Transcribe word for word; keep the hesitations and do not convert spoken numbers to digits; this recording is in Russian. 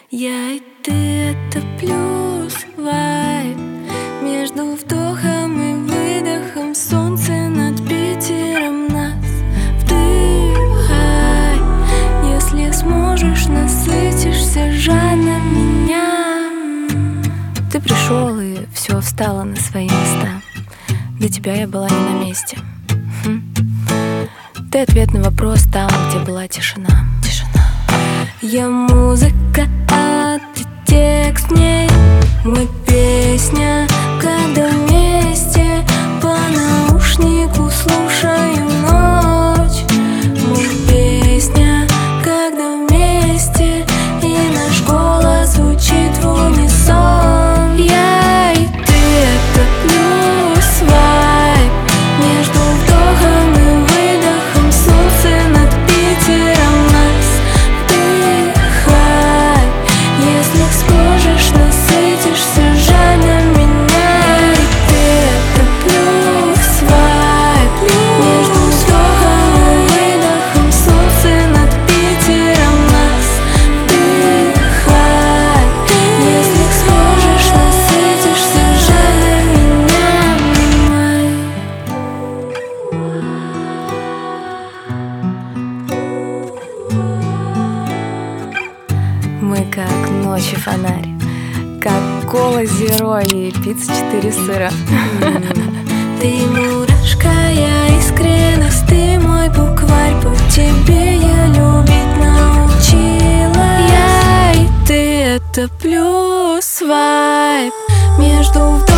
Я и ты — это плюс вайб. Между вдохом и выдохом солнце над Питером нас. Вдыхай, если сможешь, насытишься жадно меня. Ты пришел, и все встало на свои места. Для тебя я была не на месте. Хм. Ты ответ на вопрос там, где была тишина. Тишина. Я музыка, а ты текст мне. Мы песня, когда вместе по наушнику слушаем ночь. Мы песня, когда вместе, и наш голос звучит в унисон. Я и ты — это плюс вайб. Между вдохом и выдохом солнце над Питером нас. Вдыхай, если сможешь, насытишься жадно меня. И ты — это плюс вайб. Между вдохом и выдохом солнце над Питером нас. Вдыхай, если сможешь, насытишься жадно меня. Мы как ночи фонарь, как кола зеро и пицца четыре сыра. Ты мурашка, я искренность, ты мой букварь. По тебе я любить научила. Я и ты — это плюс вайб. Между вдохом